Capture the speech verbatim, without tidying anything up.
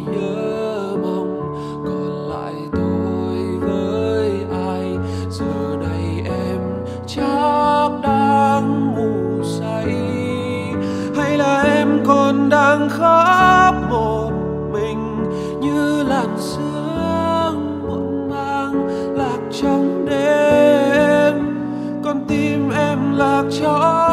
nhớ mong còn lại tôi với ai. Giờ này em chắc đang ngủ say, hay là em còn đang khóc một mình như làn sương muộn màng lạc trong đêm. Con tim em lạc trong